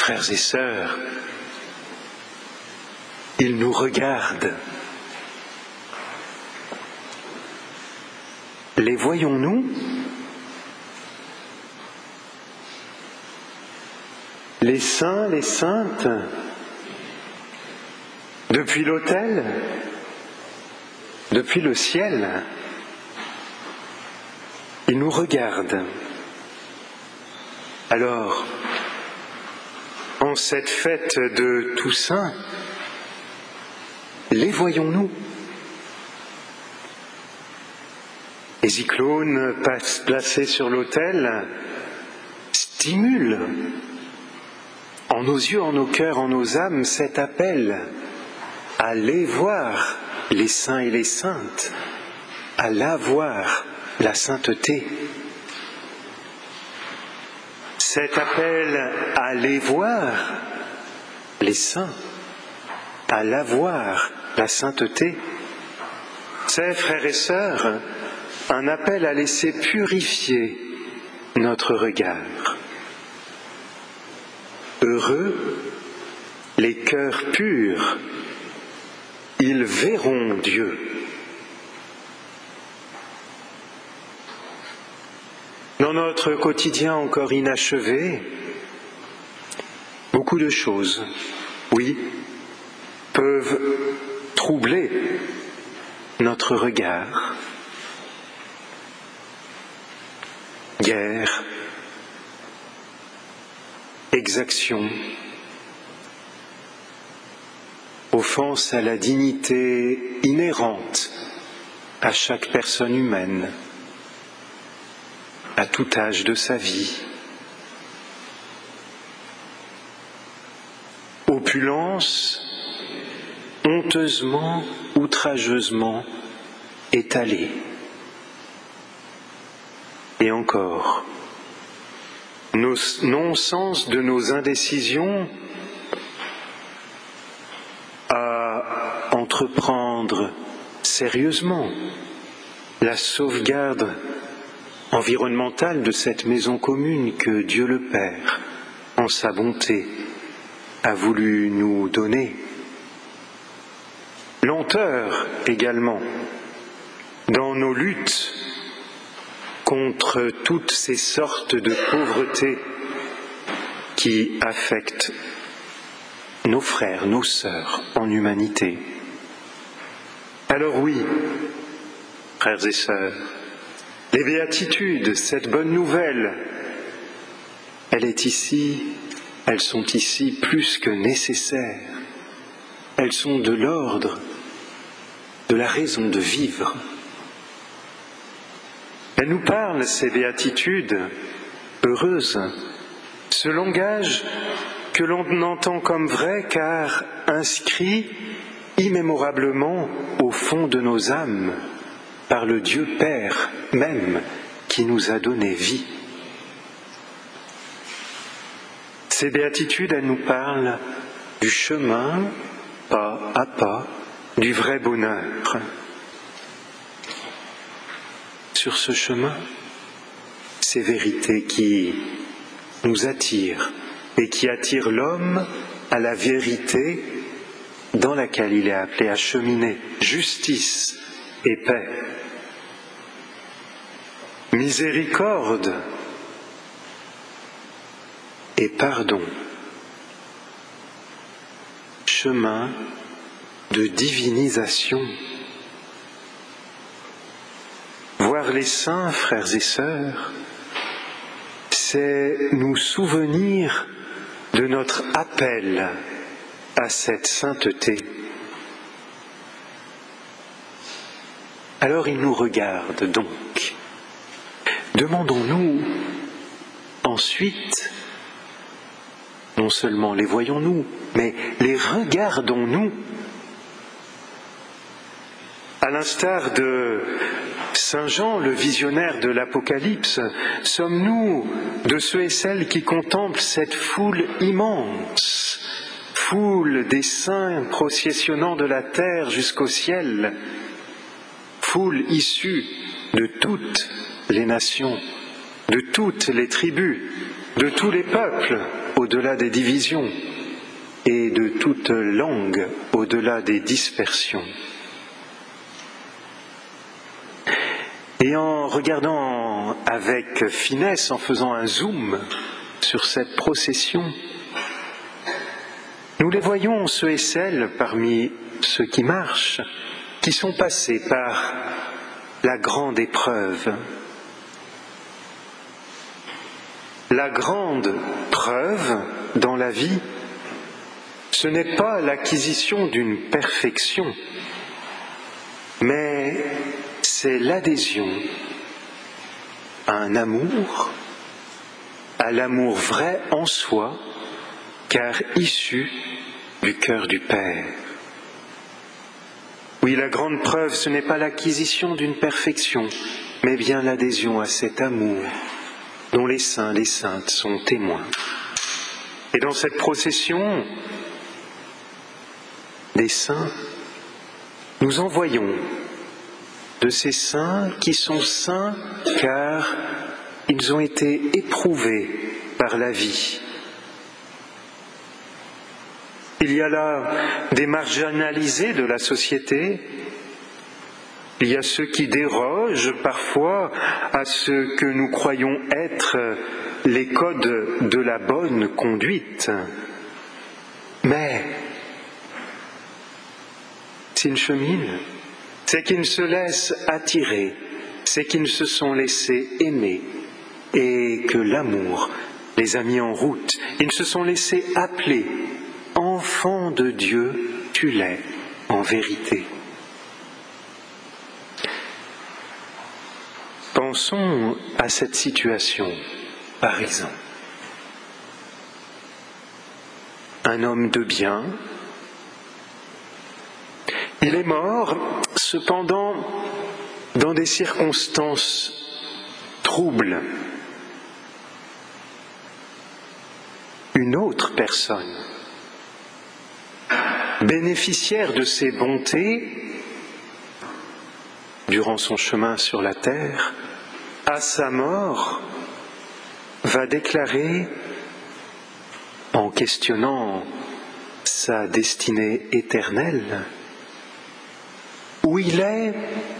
frères et sœurs, il nous regarde. Les voyons-nous ? Les saints, les saintes, depuis l'autel, depuis le ciel, ils nous regardent. Alors, en cette fête de Toussaint, les voyons-nous ? Les icônes placés sur l'autel stimulent en nos yeux, en nos cœurs, en nos âmes cet appel à aller voir les saints et les saintes, à la voir, la sainteté. Cet appel à les voir, les saints, à la voir, la sainteté, c'est, frères et sœurs, un appel à laisser purifier notre regard. Heureux les cœurs purs, ils verront Dieu. Dans notre quotidien encore inachevé, beaucoup de choses, oui, peuvent troubler notre regard. Guerre, exaction, offense à la dignité inhérente à chaque personne humaine, à tout âge de sa vie. Opulence honteusement, outrageusement étalée. Et encore, non-sens de nos indécisions à entreprendre sérieusement la sauvegarde environnementale de cette maison commune que Dieu le Père, en sa bonté, a voulu nous donner. Lenteur également dans nos luttes contre toutes ces sortes de pauvreté qui affectent nos frères, nos sœurs en humanité. Alors oui, frères et sœurs, les béatitudes, cette bonne nouvelle, elles sont ici plus que nécessaires. Elles sont de l'ordre de la raison de vivre. Elles nous parlent, ces béatitudes heureuses, ce langage que l'on entend comme vrai car inscrit immémorablement au fond de nos âmes par le Dieu Père même qui nous a donné vie. Ces béatitudes, elles nous parlent du chemin, pas à pas, du vrai bonheur. Sur ce chemin, ces vérités qui nous attirent et qui attirent l'homme à la vérité dans laquelle il est appelé à cheminer, justice et paix. Miséricorde et pardon. Chemin de divinisation. Voir les saints, frères et sœurs, c'est nous souvenir de notre appel à cette sainteté. Alors ils nous regardent donc. Demandons-nous ensuite, non seulement les voyons-nous, mais les regardons-nous. À l'instar de Saint Jean, le visionnaire de l'Apocalypse, sommes-nous de ceux et celles qui contemplent cette foule immense, foule des saints processionnant de la terre jusqu'au ciel, foule issue de toutes les nations, de toutes les tribus, de tous les peuples au-delà des divisions et de toute langue au-delà des dispersions. Et en regardant avec finesse, en faisant un zoom sur cette procession, nous les voyons, ceux et celles parmi ceux qui marchent, qui sont passés par la grande épreuve. La grande preuve dans la vie, ce n'est pas l'acquisition d'une perfection, mais c'est l'adhésion à un amour, à l'amour vrai en soi, car issu du cœur du Père. Oui, la grande preuve, ce n'est pas l'acquisition d'une perfection, mais bien l'adhésion à cet amour dont les saints, les saintes sont témoins. Et dans cette procession des saints, nous en voyons de ces saints qui sont saints car ils ont été éprouvés par la vie. Il y a là des marginalisés de la société, il y a ceux qui dérogent parfois à ce que nous croyons être les codes de la bonne conduite. Mais s'ils cheminent, c'est qu'ils se laissent attirer, c'est qu'ils se sont laissés aimer et que l'amour les a mis en route. Ils se sont laissés appeler. Enfant de Dieu, tu l'es en vérité. Pensons à cette situation, par exemple. Un homme de bien, il est mort, cependant, dans des circonstances troubles. Une autre personne, bénéficiaire de ses bontés durant son chemin sur la terre, à sa mort, va déclarer, en questionnant sa destinée éternelle, où il est,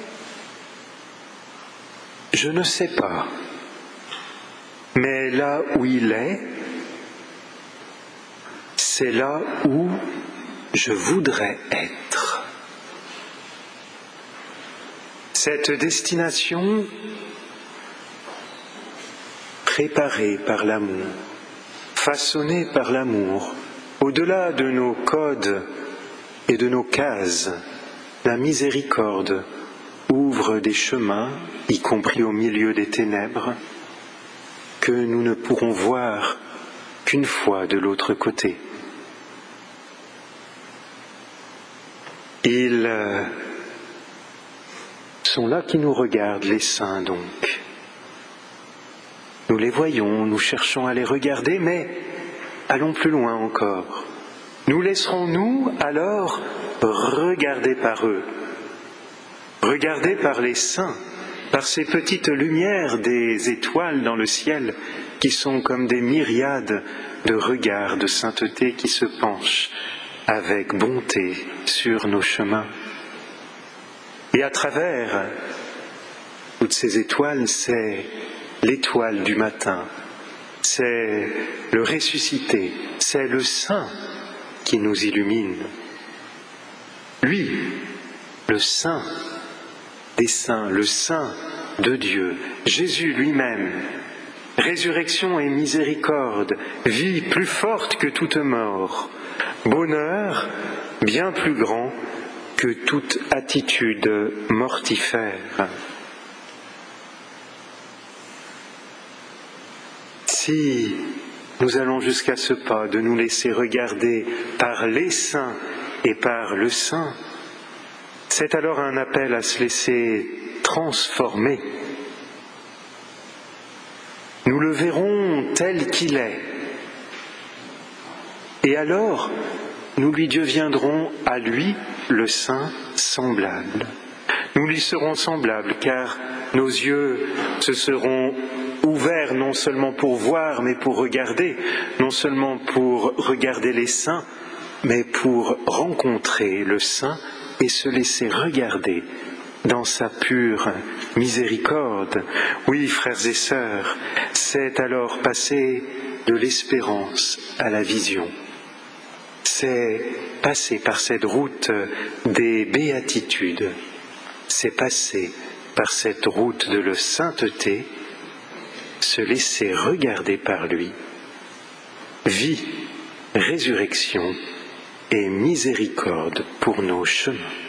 je ne sais pas, mais là où il est, c'est là où je voudrais être. Cette destination préparée par l'amour, façonnée par l'amour, au-delà de nos codes et de nos cases, la miséricorde ouvre des chemins, y compris au milieu des ténèbres, que nous ne pourrons voir qu'une fois de l'autre côté. Ils sont là qui nous regardent, les saints donc. Nous les voyons, nous cherchons à les regarder, mais allons plus loin encore. Nous laisserons-nous alors regarder par eux, regarder par les saints, par ces petites lumières des étoiles dans le ciel qui sont comme des myriades de regards de sainteté qui se penchent avec bonté sur nos chemins. Et à travers toutes ces étoiles, c'est l'étoile du matin, c'est le ressuscité, c'est le saint qui nous illumine. Lui, le saint des saints, le saint de Dieu, Jésus lui-même, résurrection et miséricorde, vie plus forte que toute mort, bonheur bien plus grand que toute attitude mortifère. Si nous allons jusqu'à ce pas de nous laisser regarder par les saints et par le saint, c'est alors un appel à se laisser transformer. Nous le verrons tel qu'il est. Et alors, nous lui deviendrons à lui, le Saint, semblables. Nous lui serons semblables, car nos yeux se seront ouverts non seulement pour voir, mais pour regarder, non seulement pour regarder les saints, mais pour rencontrer le saint et se laisser regarder dans sa pure miséricorde. Oui, frères et sœurs, c'est alors passer de l'espérance à la vision. C'est passer par cette route des béatitudes. C'est passer par cette route de la sainteté, se laisser regarder par lui. Vie, résurrection et miséricorde pour nos chemins.